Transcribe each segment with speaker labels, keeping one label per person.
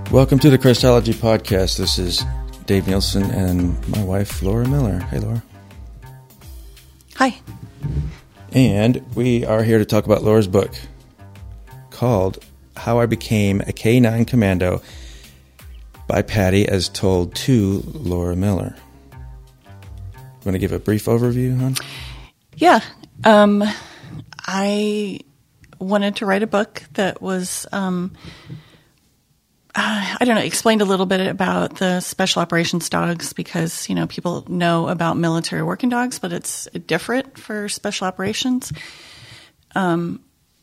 Speaker 1: Welcome to the Christology Podcast. This is Dave Nielsen and my wife, Laura Miller. Hey, Laura.
Speaker 2: Hi.
Speaker 1: And we are here to talk about Laura's book called How I Became a K-9 Commando by Patty as told to Laura Miller. Want to give a brief overview, hon?
Speaker 2: Yeah. I wanted to write a book that was, explained a little bit about the special operations dogs because, people know about military working dogs, but it's different for special operations. When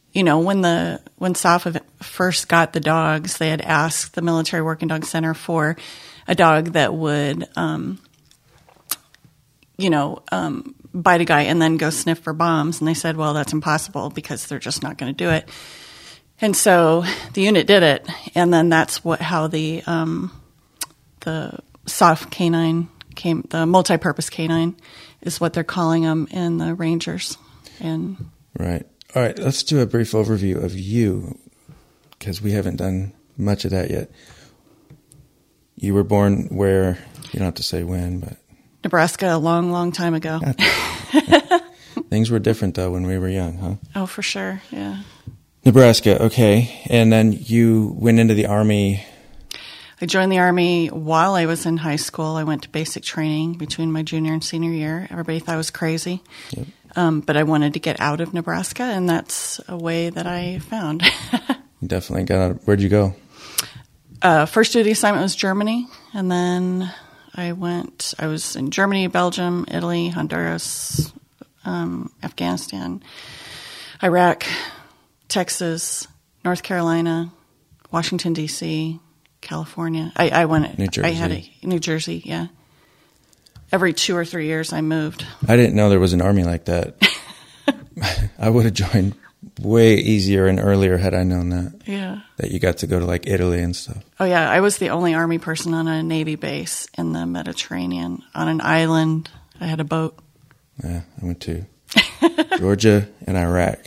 Speaker 2: SOF first got the dogs, they had asked the Military Working Dog Center for a dog that would, bite a guy and then go sniff for bombs. And they said, well, that's impossible because they're just not going to do it. And so the unit did it. And then that's how the SOF K-9 came, the multi-purpose K-9 is what they're calling them in the Rangers. And
Speaker 1: right. All right. Let's do a brief overview of you because we haven't done much of that yet. You were born where? You don't have to say when, but
Speaker 2: Nebraska, a long, long time ago.
Speaker 1: Things were different, though, when we were young, huh?
Speaker 2: Oh, for sure, yeah.
Speaker 1: Nebraska, okay. And then you went into the Army.
Speaker 2: I joined the Army while I was in high school. I went to basic training between my junior and senior year. Everybody thought I was crazy. Yep. But I wanted to get out of Nebraska, and that's a way that I found.
Speaker 1: You definitely got out. Where'd you go?
Speaker 2: First duty assignment was Germany, and then I was in Germany, Belgium, Italy, Honduras, Afghanistan, Iraq, Texas, North Carolina, Washington, D.C., California. I went.
Speaker 1: New Jersey.
Speaker 2: I had New Jersey, yeah. Every 2 or 3 years I moved.
Speaker 1: I didn't know there was an Army like that. I would have joined way easier and earlier had I known that.
Speaker 2: Yeah.
Speaker 1: That you got to go to like Italy and stuff.
Speaker 2: Oh, yeah. I was the only Army person on a Navy base in the Mediterranean on an island. I had a boat.
Speaker 1: Yeah, I went to Georgia and Iraq.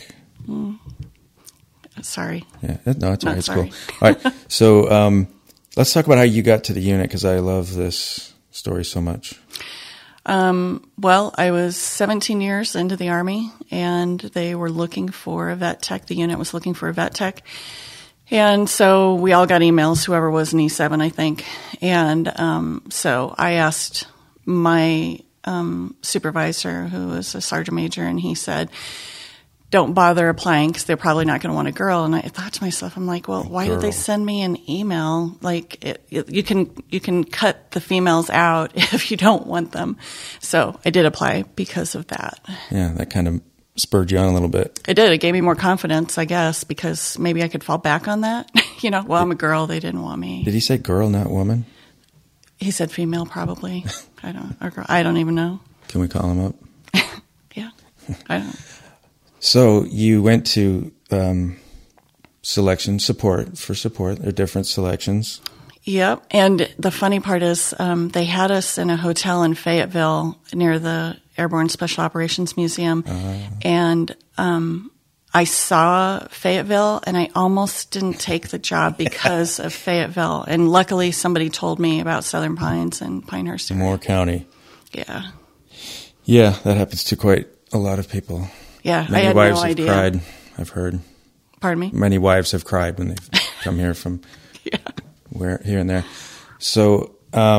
Speaker 2: Sorry.
Speaker 1: Yeah, no, it's all right. It's
Speaker 2: sorry.
Speaker 1: Cool. All right. So let's talk about how you got to the unit because I love this story so much.
Speaker 2: Well, I was 17 years into the Army, and they were looking for a vet tech. The unit was looking for a vet tech. And so we all got emails, whoever was an E7, I think. And so I asked my supervisor, who was a sergeant major, and he said, don't bother applying because they're probably not going to want a girl. And I thought to myself, I'm like, well, why did they send me an email? Like, you can cut the females out if you don't want them. So I did apply because of that.
Speaker 1: Yeah, that kind of spurred you on a little bit.
Speaker 2: It did. It gave me more confidence, I guess, because maybe I could fall back on that. Well, I'm a girl. They didn't want me.
Speaker 1: Did he say girl, not woman?
Speaker 2: He said female, probably. I don't even know.
Speaker 1: Can we call him up?
Speaker 2: Yeah, I don't.
Speaker 1: So you went to selection support. There are different selections.
Speaker 2: Yep. And the funny part is they had us in a hotel in Fayetteville near the Airborne Special Operations Museum. And I saw Fayetteville, and I almost didn't take the job because of Fayetteville. And luckily somebody told me about Southern Pines and Pinehurst area.
Speaker 1: Moore County.
Speaker 2: Yeah.
Speaker 1: Yeah, that happens to quite a lot of people.
Speaker 2: Yeah,
Speaker 1: Many
Speaker 2: I had
Speaker 1: wives
Speaker 2: no
Speaker 1: have
Speaker 2: idea.
Speaker 1: cried, I've heard.
Speaker 2: Pardon me?
Speaker 1: Many wives have cried when they've come here from here and there. So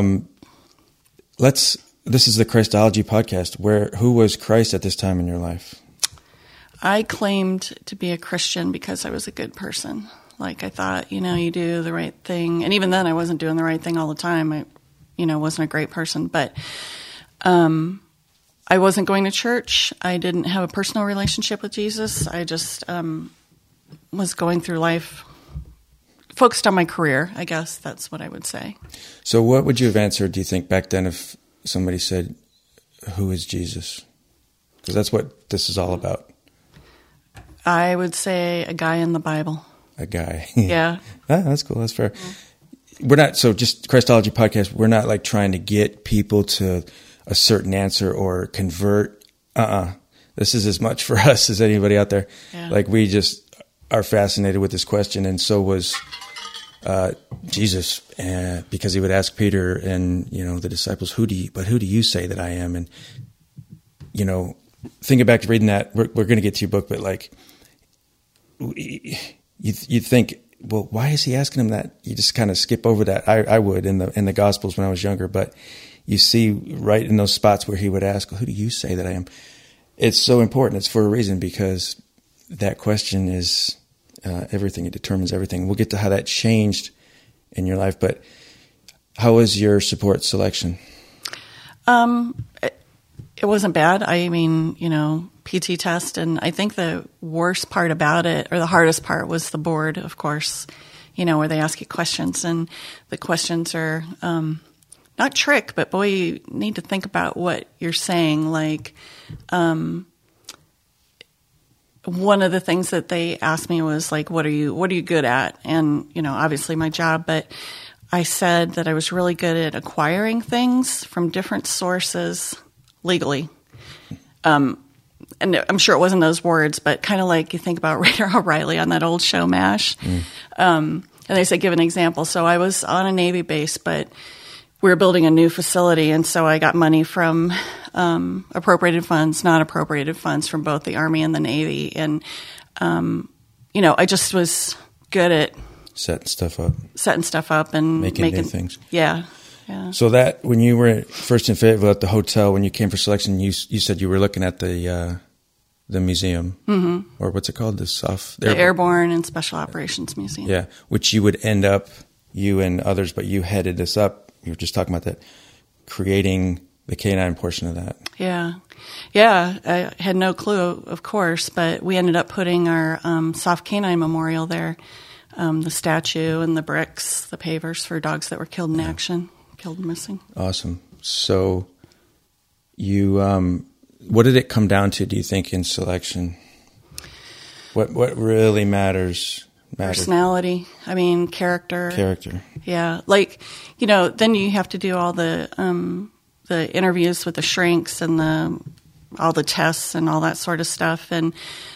Speaker 1: this is the Christology Podcast. Who was Christ at this time in your life? I
Speaker 2: claimed to be a Christian because I was a good person. Like I thought, you do the right thing. And even then I wasn't doing the right thing all the time. I, wasn't a great person. But I wasn't going to church. I didn't have a personal relationship with Jesus. I just was going through life focused on my career. I guess that's what I would say.
Speaker 1: So what would you have answered, do you think, back then if somebody said, who is Jesus? Because that's what this is all about.
Speaker 2: I would say a guy in the Bible.
Speaker 1: A guy.
Speaker 2: Yeah.
Speaker 1: That's cool. That's fair. Yeah. Just Christology Podcast, we're not like trying to get people to a certain answer or convert. This is as much for us as anybody out there. Yeah. Like we just are fascinated with this question, and so was Jesus, because he would ask Peter and, the disciples, who do you say that I am? And, thinking back to reading that, we're going to get to your book, but like, you think, well, why is he asking him that? You just kind of skip over that. I would in the Gospels when I was younger, but you see right in those spots where he would ask, who do you say that I am? It's so important. It's for a reason, because that question is everything. It determines everything. We'll get to how that changed in your life, but how was your support selection?
Speaker 2: It wasn't bad. I mean, PT test, and I think the worst part about it, or the hardest part, was the board, of course, where they ask you questions, and the questions are not trick, but boy, you need to think about what you're saying. Like, one of the things that they asked me was like, what are you good at? And, obviously my job, but I said that I was really good at acquiring things from different sources legally. And I'm sure it wasn't those words, but kind of like you think about Raider O'Reilly on that old show, MASH. And they said, give an example. So I was on a Navy base, but we were building a new facility. And so I got money from appropriated funds, not appropriated funds, from both the Army and the Navy. And, I just was good at
Speaker 1: setting stuff up
Speaker 2: and
Speaker 1: making new things.
Speaker 2: Yeah.
Speaker 1: So that when you were first in Fayetteville at the hotel, when you came for selection, you said you were looking at the museum, or what's it called? The
Speaker 2: Airborne and Special Operations Museum.
Speaker 1: Yeah, which you would end up, you and others, but you headed this up. You were just talking about that, creating the K-9 portion of that.
Speaker 2: Yeah. I had no clue, of course, but we ended up putting our soft K-9 memorial there, the statue and the bricks, the pavers for dogs that were killed in action. Killed and missing. Awesome.
Speaker 1: So you, what did it come down to, do you think, in selection? What really matters?
Speaker 2: Personality. I mean, character. Yeah. Like, then you have to do all the interviews with the shrinks and all the tests and all that sort of stuff. And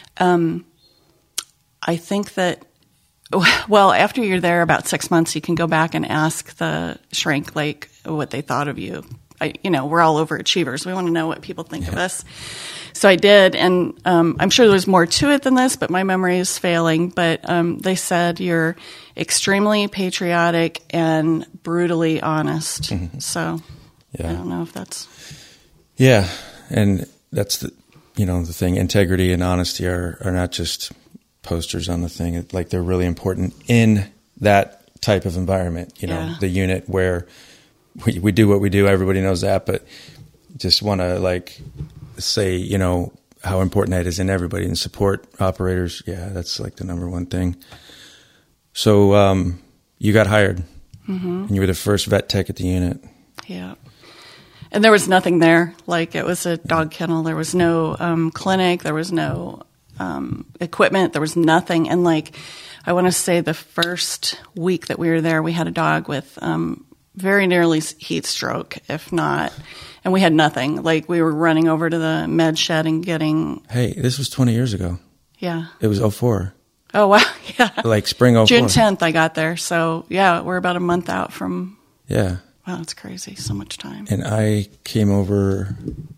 Speaker 2: I think that, well, after you're there about 6 months, you can go back and ask the shrink, like, what they thought of you. We're all overachievers. We want to know what people think of us. So I did, and I'm sure there's more to it than this, but my memory is failing. But they said you're extremely patriotic and brutally honest. Mm-hmm. So I don't know if that's...
Speaker 1: Yeah, and that's the thing. Integrity and honesty are not just posters on the thing. Like, they're really important in that type of environment, the unit where we do what we do. Everybody knows that, but just want to say, how important that is in everybody, and support operators. Yeah, that's like the number one thing. So you got hired, and you were the first vet tech at the unit.
Speaker 2: Yeah. And there was nothing there. Like, it was a dog kennel. There was no clinic. There was no equipment. There was nothing. And I want to say the first week that we were there, we had a dog with very nearly heat stroke, if not. And we had nothing. Like, we were running over to the med shed and getting...
Speaker 1: Hey, this was 20 years ago.
Speaker 2: Yeah.
Speaker 1: It was 04.
Speaker 2: Oh, wow. Yeah.
Speaker 1: Like spring 04.
Speaker 2: June 10th I got there. So, yeah, we're about a month out from...
Speaker 1: Yeah.
Speaker 2: Wow, it's crazy. So much time.
Speaker 1: And I came over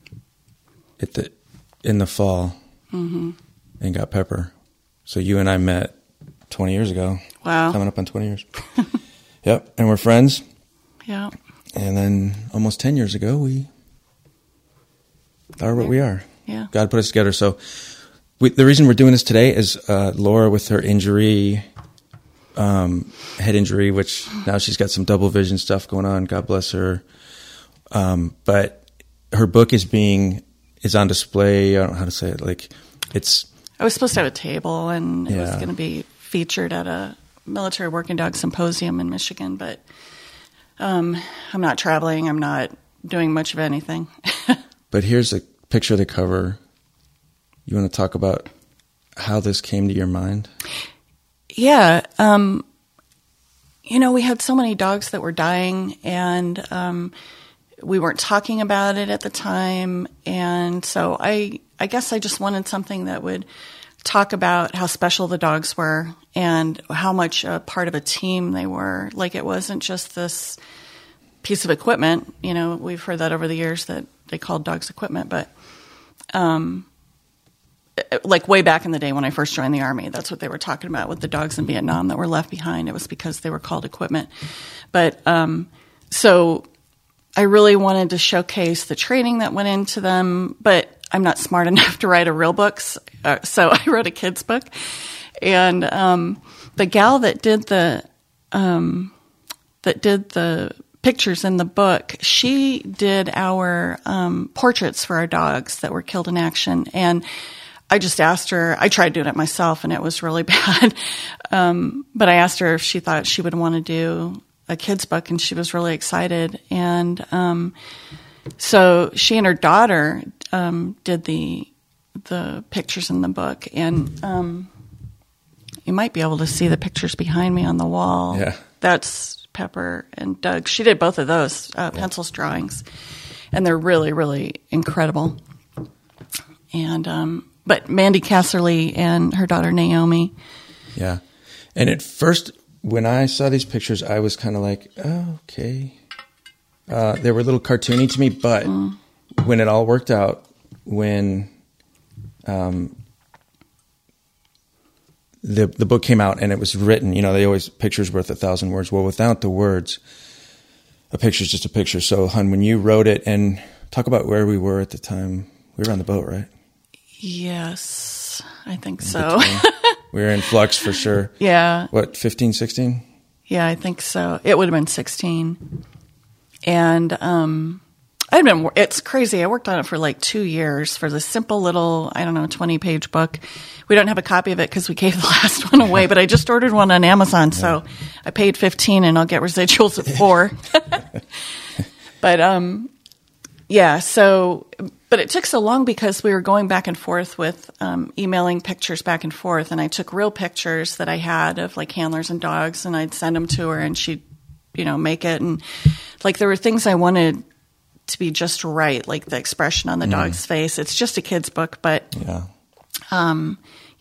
Speaker 1: in the fall and got Pepper. So you and I met 20 years ago.
Speaker 2: Wow.
Speaker 1: Coming up on 20 years. Yep. And we're friends.
Speaker 2: Yeah.
Speaker 1: And then almost 10 years ago, we are what we are.
Speaker 2: Yeah.
Speaker 1: God put us together. So the reason we're doing this today is Laura, with her injury, head injury, which now she's got some double vision stuff going on. God bless her. But her book is on display. I don't know how to say it.
Speaker 2: I was supposed to have a table, and it was going to be featured at a military working dog symposium in Michigan, but I'm not traveling. I'm not doing much of anything.
Speaker 1: But here's a picture of the cover. You want to talk about how this came to your mind?
Speaker 2: Yeah. We had so many dogs that were dying, and we weren't talking about it at the time. And so I guess I just wanted something that would talk about how special the dogs were and how much a part of a team they were. Like, it wasn't just this piece of equipment. You know, we've heard that over the years that they called dogs equipment, but like way back in the day when I first joined the Army, that's what they were talking about with the dogs in Vietnam that were left behind. It was because they were called equipment. But so I really wanted to showcase the training that went into them, but I'm not smart enough to write a real book, so I wrote a kid's book. And the gal that did the pictures in the book, she did our portraits for our dogs that were killed in action. And I just asked her, I tried doing it myself and it was really bad. But I asked her if she thought she would want to do a kid's book, and she was really excited. And so she and her daughter did the pictures in the book. And you might be able to see the pictures behind me on the wall.
Speaker 1: Yeah.
Speaker 2: That's Pepper and Doug. She did both of those pencils drawings, and they're really, really incredible. And but Mandy Casserly and her daughter Naomi.
Speaker 1: Yeah. And at first, when I saw these pictures, I was kind of like, oh, okay. They were a little cartoony to me, but when it all worked out, when the book came out and it was written, you know, they always, picture's worth 1,000 words. Well, without the words, a picture's just a picture. So, hon, when you wrote it, and talk about where we were at the time, we were on the boat, right?
Speaker 2: Yes, I think so.
Speaker 1: We were in flux for sure.
Speaker 2: Yeah.
Speaker 1: What, 15, 16?
Speaker 2: Yeah, I think so. It would have been 16. And it's crazy. I worked on it for like 2 years for this simple little, 20-page book. We don't have a copy of it because we gave the last one away, but I just ordered one on Amazon. So I paid $15 and I'll get residuals of $4. But, yeah, so, but it took so long because we were going back and forth with emailing pictures back and forth, and I took real pictures that I had of like handlers and dogs, and I'd send them to her, and she'd, make it. And like there were things I wanted to be just right, like the expression on the dog's face. It's just a kid's book, but, and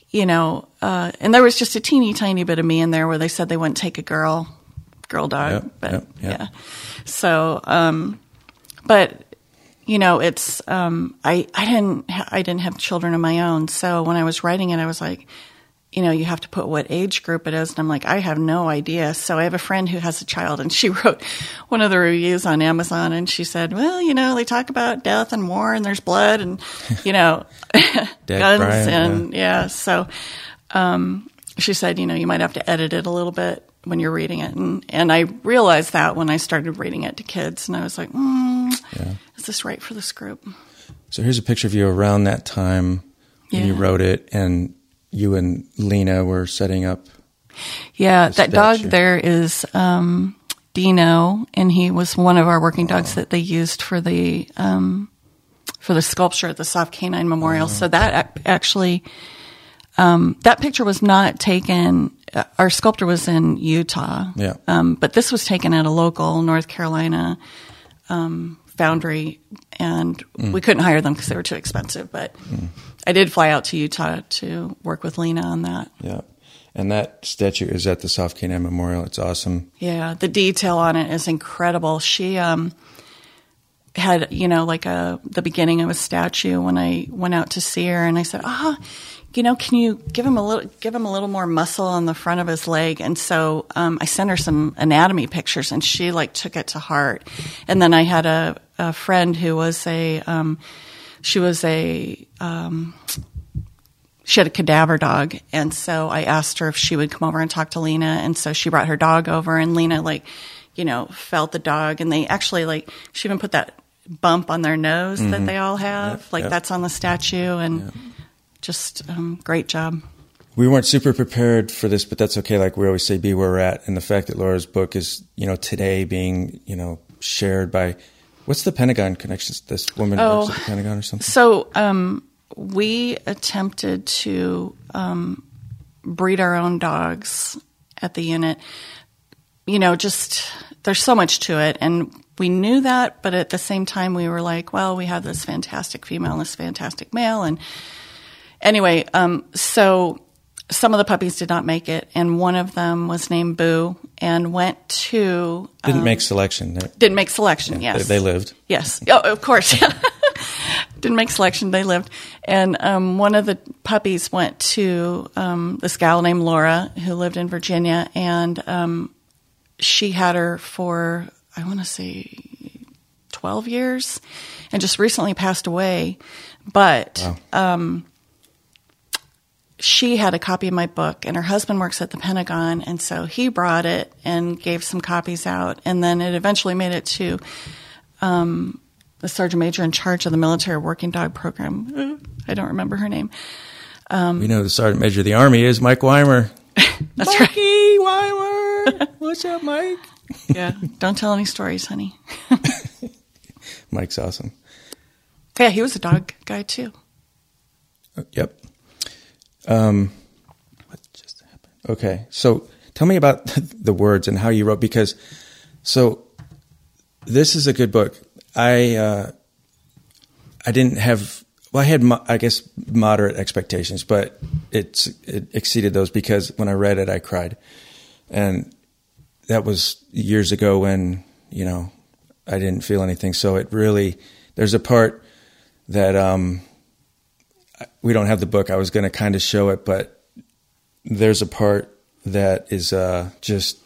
Speaker 2: there was just a teeny tiny bit of me in there where they said they wouldn't take a girl dog, yeah. So, but it's, I didn't have children of my own. So when I was writing it, I was like, you have to put what age group it is. And I'm like, I have no idea. So I have a friend who has a child, and she wrote one of the reviews on Amazon, and she said, well, they talk about death and war, and there's blood and, guns.
Speaker 1: Brian,
Speaker 2: and so, she said, you might have to edit it a little bit when you're reading it. And I realized that when I started reading it to kids, and I was like, is this right for this group?
Speaker 1: So here's a picture of you around that time when you wrote it, and you and Lena were setting up. Yeah,
Speaker 2: that dog there is Dino, and he was one of our working dogs that they used for the sculpture at the Soft Canine Memorial. So that actually, that picture was not taken. Our sculptor was in Utah, but this was taken at a local North Carolina foundry, and we couldn't hire them because they were too expensive. But I did fly out to Utah to work with Lena on that. Yeah.
Speaker 1: And that statue is at the Soft Canine Memorial. It's awesome.
Speaker 2: Yeah. The detail on it is incredible. She had, like the beginning of a statue when I went out to see her, and I said, can you give him a little more muscle on the front of his leg? And so I sent her some anatomy pictures, and she took it to heart. And then I had a friend who was she had a cadaver dog, and so I asked her if she would come over and talk to Lena, and so she brought her dog over, and Lena felt the dog, and they actually she even put that bump on their nose that they all have, that's on the statue, and just great job.
Speaker 1: We weren't super prepared for this, but that's okay. Like we always say, be where we're at, and the fact that Laura's book is today being shared by, what's the Pentagon connections? This woman works at the Pentagon or something.
Speaker 2: So we attempted to breed our own dogs at the unit. Just there's so much to it, and we knew that, but at the same time we were like, well, we have this fantastic female and this fantastic male, and Anyway, so some of the puppies did not make it, and one of them was named Boo and went to...
Speaker 1: Didn't make selection.
Speaker 2: Didn't make selection,
Speaker 1: Yeah,
Speaker 2: yes.
Speaker 1: They lived.
Speaker 2: Yes. Oh, of course. Didn't make selection. They lived. And one of the puppies went to this gal named Laura who lived in Virginia, and she had her for, I want to say, 12 years and just recently passed away. But
Speaker 1: Wow.
Speaker 2: She had a copy of my book, and her husband works at the Pentagon, and so he brought it and gave some copies out, and then it eventually made it to the sergeant major in charge of the military working dog program. I don't remember her name.
Speaker 1: We know the sergeant major of the Army is Mike Weimer.
Speaker 2: That's
Speaker 1: Mikey Weimer! What's up, Mike?
Speaker 2: Yeah, don't tell any stories, honey.
Speaker 1: Mike's awesome.
Speaker 2: Yeah, he was a dog guy, too.
Speaker 1: Yep. What just happened? Okay, so tell me about the words and how you wrote, because this is a good book. I didn't have, well, I had, I guess, moderate expectations, but it exceeded those because when I read it, I cried. And that was years ago when, I didn't feel anything. So it really, there's a part that, we don't have the book. I was going to kind of show it, but there's a part that is just,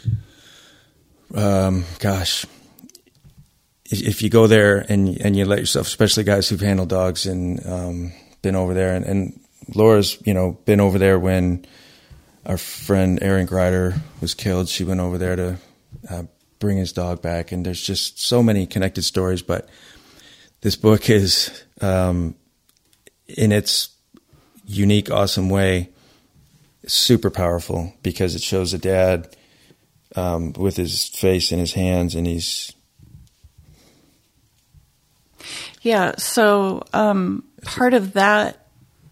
Speaker 1: gosh, if you go there and you let yourself, especially guys who've handled dogs and been over there, and Laura's, been over there when our friend Erin Greider was killed. She went over there to bring his dog back, and there's just so many connected stories. But this book is, in its unique, awesome way, super powerful because it shows a dad with his face in his hands, and he's...
Speaker 2: Yeah, so part of that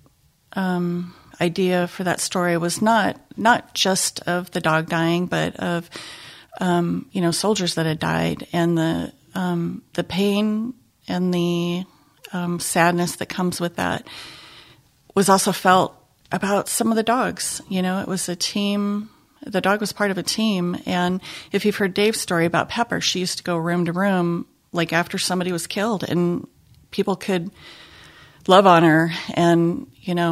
Speaker 2: idea for that story was not just of the dog dying, but of soldiers that had died, and the pain and the sadness that comes with that was also felt about some of the dogs. It was a team. The dog was part of a team, and if you've heard Dave's story about Pepper, she used to go room to room, like after somebody was killed, and people could love on her and,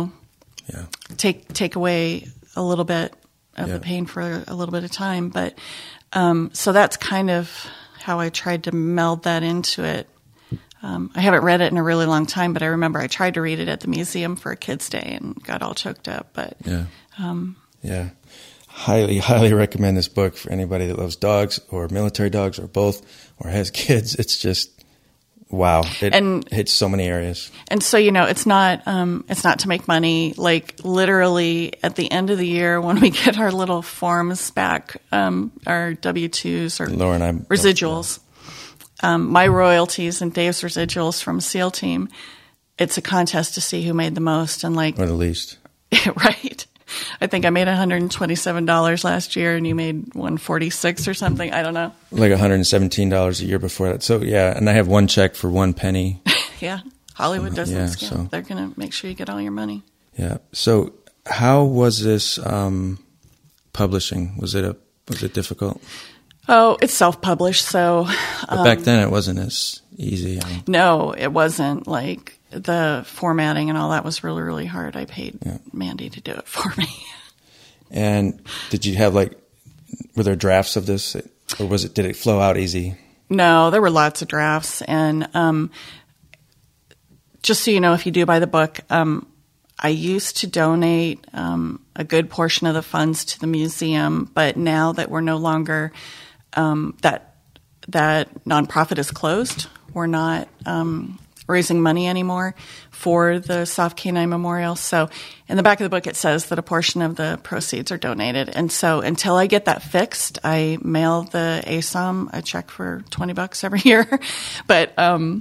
Speaker 2: take away a little bit of the pain for a little bit of time. But so that's kind of how I tried to meld that into it. I haven't read it in a really long time, but I remember I tried to read it at the museum for a kid's day and got all choked up. But
Speaker 1: yeah. Highly, highly recommend this book for anybody that loves dogs or military dogs or both or has kids. It's just, wow. It hits so many areas. And
Speaker 2: so, it's not to make money. Like literally at the end of the year when we get our little forms back, our W-2s or
Speaker 1: Laura and I
Speaker 2: residuals, my royalties and Dave's residuals from SEAL team, it's a contest to see who made the most and or
Speaker 1: the least.
Speaker 2: Right. I think I made $127 last year, and you made $146 or something. I don't know.
Speaker 1: Like $117 a year before that. So yeah, and I have one check for 1 penny.
Speaker 2: Yeah, Hollywood doesn't skip.
Speaker 1: So
Speaker 2: they're going to make sure you get all your money.
Speaker 1: Yeah. So how was this publishing? Was it difficult?
Speaker 2: Oh, it's self-published, so.
Speaker 1: But back then, it wasn't as easy.
Speaker 2: No, it wasn't. Like the formatting and all that was really, really hard. I paid Mandy to do it for me.
Speaker 1: And did you have were there drafts of this, or did it flow out easy?
Speaker 2: No, there were lots of drafts, and just so you know, if you do buy the book, I used to donate a good portion of the funds to the museum, but now that we're no longer that nonprofit is closed, we're not raising money anymore for the Soft Canine Memorial. So in the back of the book, it says that a portion of the proceeds are donated. And so until I get that fixed, I mail the ASOM a check for $20 every year. But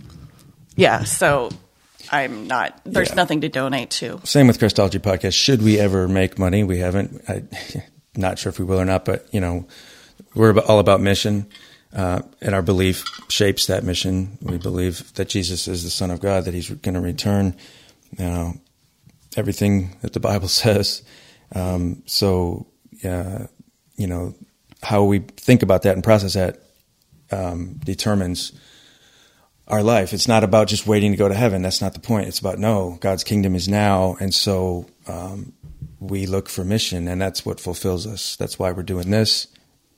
Speaker 2: so I'm not, there's nothing to donate to.
Speaker 1: Same with Christology Podcast. Should we ever make money? We haven't. I'm not sure if we will or not, but we're all about mission. And our belief shapes that mission. We believe that Jesus is the Son of God, that he's going to return, everything that the Bible says. So, how we think about that and process that determines our life. It's not about just waiting to go to heaven. That's not the point. It's about, no, God's kingdom is now. And so we look for mission, and that's what fulfills us. That's why we're doing this.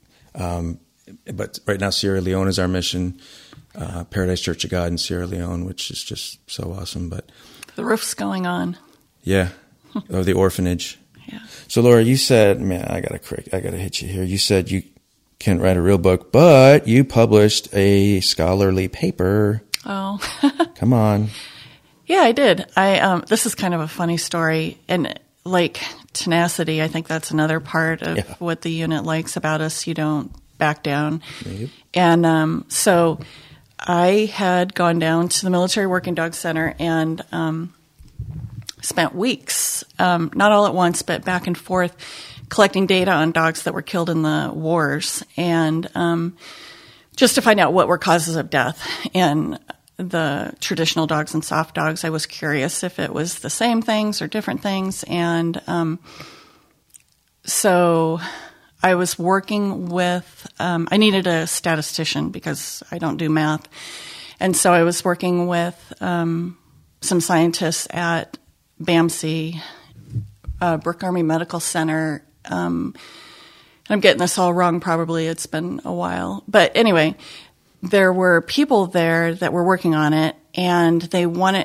Speaker 1: But right now, Sierra Leone is our mission, Paradise Church of God in Sierra Leone, which is just so awesome. But
Speaker 2: the roof's going on.
Speaker 1: Yeah. Or the orphanage.
Speaker 2: Yeah.
Speaker 1: So Laura, you said, man, I gotta hit you here. You said you can't write a real book, but you published a scholarly paper.
Speaker 2: Oh.
Speaker 1: Come on.
Speaker 2: Yeah, I did. This is kind of a funny story. And like tenacity, I think that's another part of what the unit likes about us. You don't back down. Yep. And so I had gone down to the Military Working Dog Center and spent weeks, not all at once, but back and forth, collecting data on dogs that were killed in the wars, and just to find out what were causes of death in the traditional dogs and soft dogs. I was curious if it was the same things or different things, and so I was working with, I needed a statistician because I don't do math, and so I was working with some scientists at BAMC, Brooke Army Medical Center. I'm getting this all wrong, probably. It's been a while. But anyway, there were people there that were working on it, and they wanted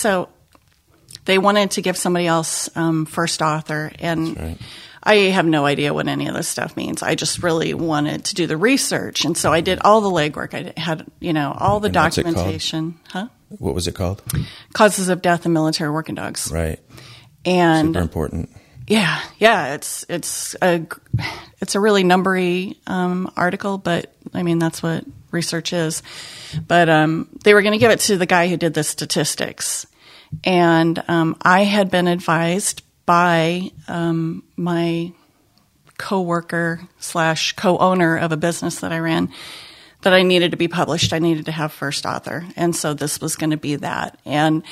Speaker 2: to give somebody else first author. And right. I have no idea what any of this stuff means. I just really wanted to do the research. And so I did all the legwork. I had, all the documentation. Huh?
Speaker 1: What was it called?
Speaker 2: Causes of Death in Military Working Dogs.
Speaker 1: Right.
Speaker 2: And
Speaker 1: super important.
Speaker 2: Yeah. It's a really numbery article, but I mean that's what research is. But they were going to give it to the guy who did the statistics, and I had been advised by my coworker / co-owner of a business that I ran that I needed to be published. I needed to have first author, and so this was going to be that. And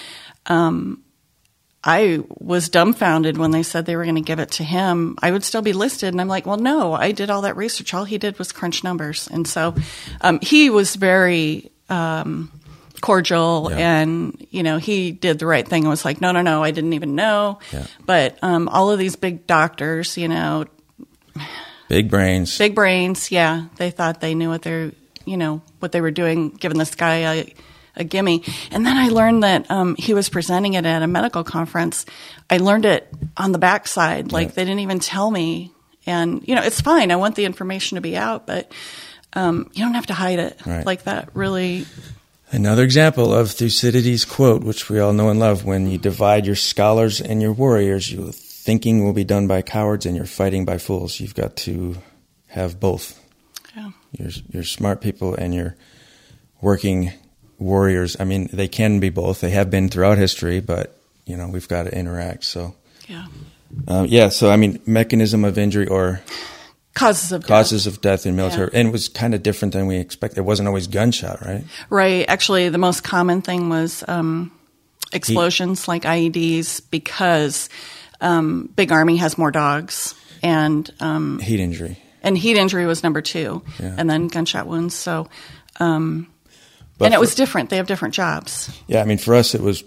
Speaker 2: I was dumbfounded when they said they were going to give it to him. I would still be listed. And I'm like, well, no, I did all that research. All he did was crunch numbers. And so he was very cordial and, he did the right thing and was like, no, I didn't even know. Yeah. But all of these big doctors,
Speaker 1: Big brains.
Speaker 2: Yeah. They thought they knew what they were doing, giving this guy a gimme. And then I learned that he was presenting it at a medical conference. I learned it on the backside. Like they didn't even tell me. And, it's fine. I want the information to be out, but you don't have to hide it like that. Really.
Speaker 1: Another example of Thucydides' quote, which we all know and love: when you divide your scholars and your warriors, your thinking will be done by cowards and your fighting by fools. You've got to have both. Yeah. Your smart people and your working warriors. I mean, they can be both. They have been throughout history, but we've got to interact. So so I mean, mechanism of injury or
Speaker 2: causes of death
Speaker 1: in military, and it was kind of different than we expected. It wasn't always gunshot, right?
Speaker 2: Right. Actually, the most common thing was explosions like IEDs, because Big Army has more dogs, and
Speaker 1: heat injury.
Speaker 2: And heat injury was number 2, and then gunshot wounds. So. And it was different. They have different jobs. Yeah,
Speaker 1: I mean, for us, it was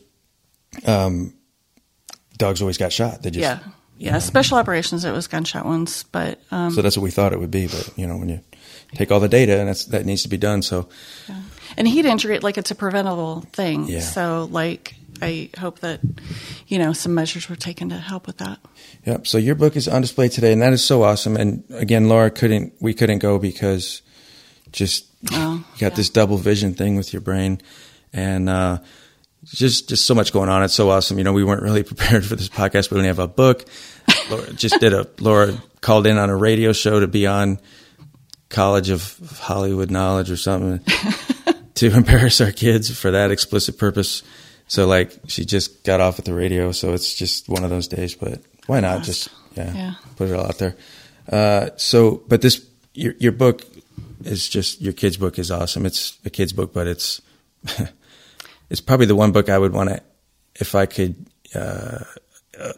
Speaker 1: dogs always got shot. They just
Speaker 2: Special operations, it was gunshot wounds, but
Speaker 1: so that's what we thought it would be. But when you take all the data, and that needs to be done. So,
Speaker 2: and heat injury, it's a preventable thing. Yeah. So, I hope that some measures were taken to help with that.
Speaker 1: Yep. So your book is on display today, and that is so awesome. And again, Laura we couldn't go because just. You got this double vision thing with your brain, and just so much going on. It's so awesome. We weren't really prepared for this podcast. We didn't have a book. Laura called in on a radio show to be on College of Hollywood Knowledge or something to embarrass our kids for that explicit purpose. So she just got off at the radio. So it's just one of those days, but why not just put it all out there. But your book, it's just, your kid's book is awesome. It's a kid's book, but it's probably the one book I would want to, if I could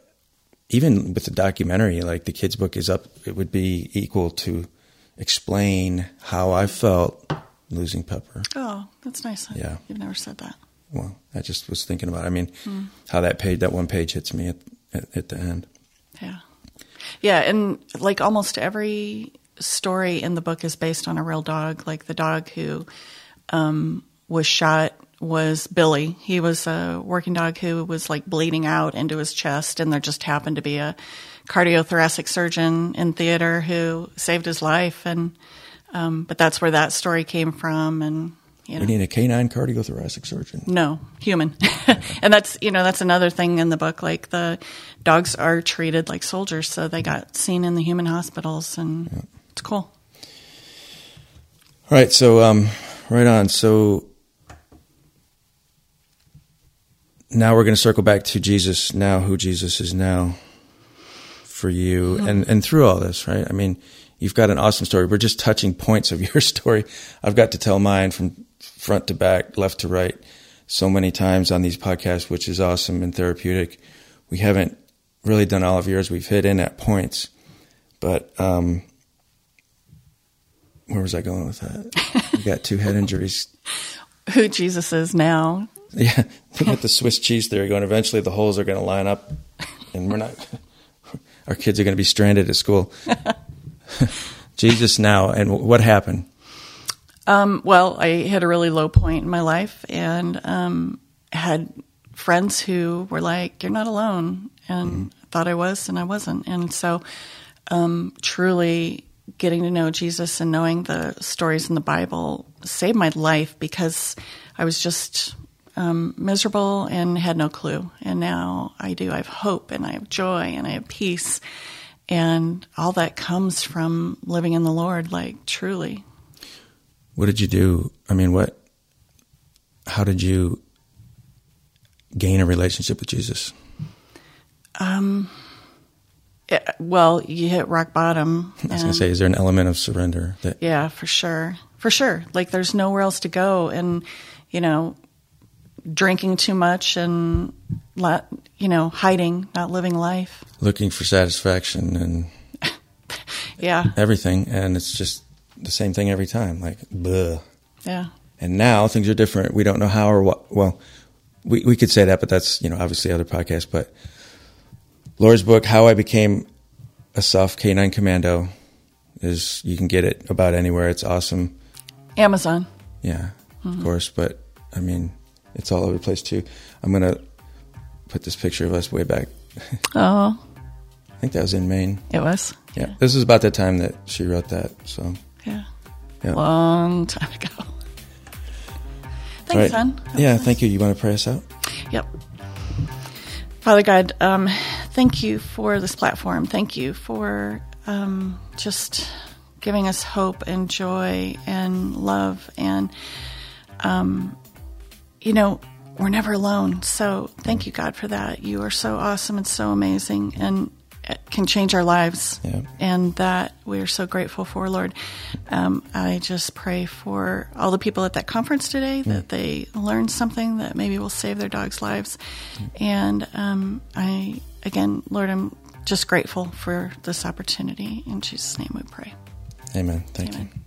Speaker 1: even with the documentary, like the kids' book is up, it would be equal to explain how I felt losing Pepper.
Speaker 2: Oh, that's nice.
Speaker 1: Yeah.
Speaker 2: You've never said that.
Speaker 1: Well, I just was thinking about it. I mean, how that one page hits me at the end.
Speaker 2: Yeah. Yeah, and like almost every story in the book is based on a real dog. Like the dog who was shot was Billy. He was a working dog who was like bleeding out into his chest, and there just happened to be a cardiothoracic surgeon in theater who saved his life. And but that's where that story came from. And you know,
Speaker 1: we need a canine cardiothoracic surgeon.
Speaker 2: No, human. And that's another thing in the book. Like the dogs are treated like soldiers, so they got seen in the human hospitals, and it's cool.
Speaker 1: All right, so right on. So now we're going to circle back to Jesus now, who Jesus is now for you, and through all this, right? I mean, you've got an awesome story. We're just touching points of your story. I've got to tell mine from front to back, left to right, so many times on these podcasts, which is awesome and therapeutic. We haven't really done all of yours. We've hit in at points, but where was I going with that? You got 2 head injuries.
Speaker 2: Who Jesus is now.
Speaker 1: Yeah, we got the Swiss cheese theory going. Eventually, the holes are going to line up, and our kids are going to be stranded at school. Jesus now, and what happened?
Speaker 2: Well, I hit a really low point in my life, and had friends who were like, "You're not alone," and thought I was, and I wasn't. And so, truly getting to know Jesus and knowing the stories in the Bible saved my life, because I was just miserable and had no clue. And now I do. I have hope, and I have joy, and I have peace, and all that comes from living in the Lord, like truly.
Speaker 1: What did you do? I mean, how did you gain a relationship with Jesus?
Speaker 2: Well, you hit rock bottom.
Speaker 1: I was going to say, is there an element of surrender?
Speaker 2: Yeah, for sure. For sure. Like there's nowhere else to go. And, drinking too much and, hiding, not living life.
Speaker 1: Looking for satisfaction and
Speaker 2: yeah,
Speaker 1: everything. And it's just the same thing every time. Like, bleh.
Speaker 2: Yeah.
Speaker 1: And now things are different. We don't know how or what. Well, we could say that, but that's, obviously other podcasts. But Laura's book, How I Became a Soft Canine Commando, you can get it about anywhere. It's awesome.
Speaker 2: Amazon.
Speaker 1: Yeah, of course. But, I mean, it's all over the place, too. I'm going to put this picture of us way back.
Speaker 2: Oh.
Speaker 1: I think that was in Maine.
Speaker 2: It was?
Speaker 1: Yeah. This was about the time that she wrote that, so.
Speaker 2: Yeah.
Speaker 1: Yeah.
Speaker 2: Long time ago. Thanks, hon.
Speaker 1: Yeah, thank you. You want to pray us out?
Speaker 2: Yep. Father God, thank you for this platform. Thank you for just giving us hope and joy and love. And, we're never alone. So thank you, God, for that. You are so awesome and so amazing, and it can change our lives.
Speaker 1: Yeah.
Speaker 2: And that we are so grateful for, Lord. I just pray for all the people at that conference today, that they learn something that maybe will save their dogs' lives. And Lord, I'm just grateful for this opportunity. In Jesus' name we pray.
Speaker 1: Amen. Thank
Speaker 2: Amen.
Speaker 1: you.